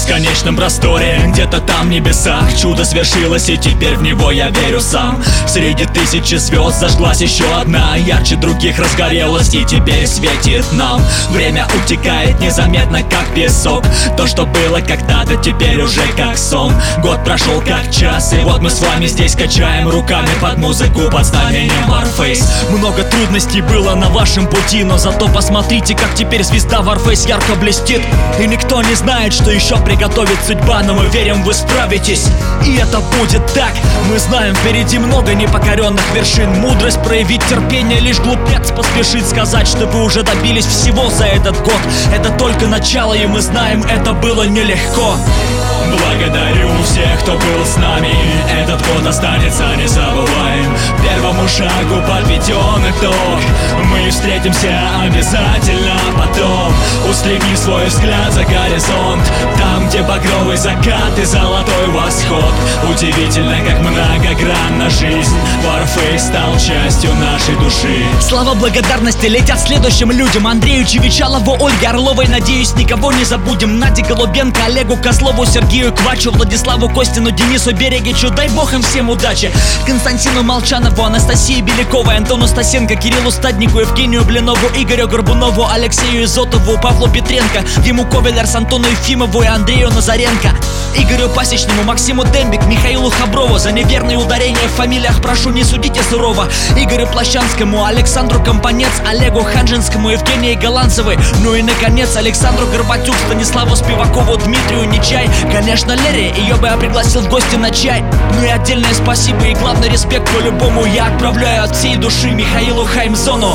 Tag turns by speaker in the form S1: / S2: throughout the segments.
S1: бесконечном просторе, где-то там в небесах чудо свершилось, и теперь в него я верю сам. Среди тысячи звезд зажглась еще одна, ярче других разгорелась и теперь светит нам. Время утекает незаметно, как песок. То, что было когда-то, теперь уже как сон. Год прошел как час, и вот мы с вами здесь качаем руками под музыку под знамением Warface. Много трудностей было на вашем пути, но зато посмотрите, как теперь звезда Warface ярко блестит. И никто не знает, что еще приготовит судьба, но мы верим, вы справитесь, и это будет так. Мы знаем, впереди много непокоренных вершин. Мудрость проявить терпение, лишь глупец поспешит сказать, что вы уже добились всего за этот год. Это только начало, и мы знаем, это было нелегко. Благодарю всех, кто был с нами, этот год останется незабываем. Первому шагу подведен итог, мы встретимся обязательно потом. Устреми свой взгляд за горизонт, там, где багровый закат и золотой восход. Удивительно, как многогранна жизнь, Warface стал частью нашей души.
S2: Слова благодарности летят следующим людям: Андрею Чевичалову, Ольге Орловой, надеюсь, никого не забудем. Наде Голубенко, Олегу Козлову, Сергею Квачу, Владиславу Костину, Денису Берегичу, дай бог им всем удачи. Константину Молчанову, Анастасии Беляковой, Антону Стасенко, Кириллу Стаднику, Евгению Блинову, Игорю Горбунову, Алексею Изотову, Павлу Петренко, Диму Ковелерс, Антону Ефимову и Андрею Назаренко, Игорю Пасечному, Максиму Дембик, Михаилу Хаброву. За неверные ударения в фамилиях прошу, не судите сурово. Игорю Плащанскому, Александру Компанец, Олегу Ханжинскому, Евгении Голландцевой. Ну и наконец Александру Горбатюк, Станиславу Спивакову, Дмитрию Нечай. Конечно, Лере, ее бы я пригласил в гости на чай. Ну и отдельное спасибо и главный респект по-любому я отправляю от всей души Михаилу Хаймзону.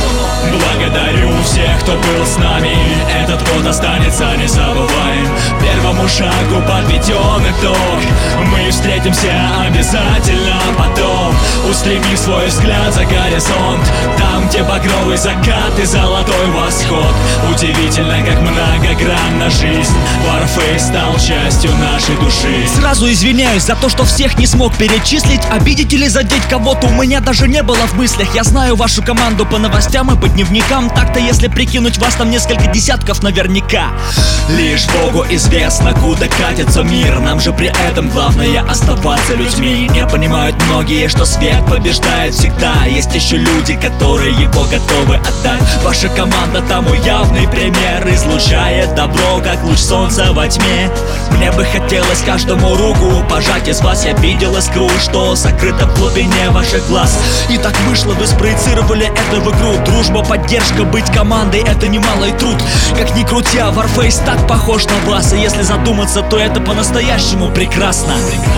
S1: Благодарю всех, кто был с нами, этот год останется незабываем. Первому шагу подведен итог, мы встретимся обязательно потом. Устреми свой взгляд за горизонт, там, где багровый закат и золотой восход. Удивительно, как многогранна жизнь, Warface стал частью нашей души.
S2: Сразу извиняюсь за то, что всех не смог перечислить. Обидеть или задеть кого-то у меня даже не было в мыслях. Я знаю вашу команду по новостям и по дневникам. Так-то, если прикинуть, вас там несколько десятков наверняка.
S1: Лишь Богу известно, куда катится мир. Нам же при этом главное оставаться людьми. Не понимают многие, что свет побеждает всегда. Есть еще люди, которые его готовы отдать. Ваша команда тому явный пример, излучает добро, как луч солнца во тьме. Мне бы хотелось каждому руку пожать. Из вас я видел искру, что сокрыта в глубине ваших глаз. И так вышло, вы спроецировали это в игру. Дружба, поддержка, быть командой — это немалый труд. Как ни крути, Warface так похож на вас. И если задуматься, то это по-настоящему прекрасно.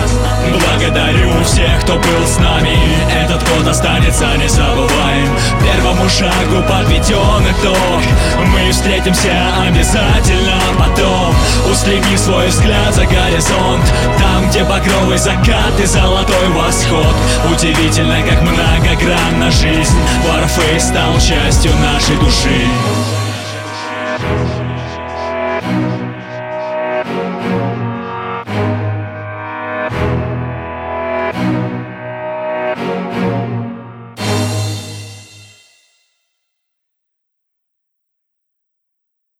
S1: Благодарю всех, кто был с нами, этот год останется незабываем. Первому шагу подведен итог, мы встретимся обязательно потом. Устреми свой взгляд за горизонт, там, где багровый закат и золотой восход. Удивительно, как многогранна жизнь, Warface стал частью нашей души.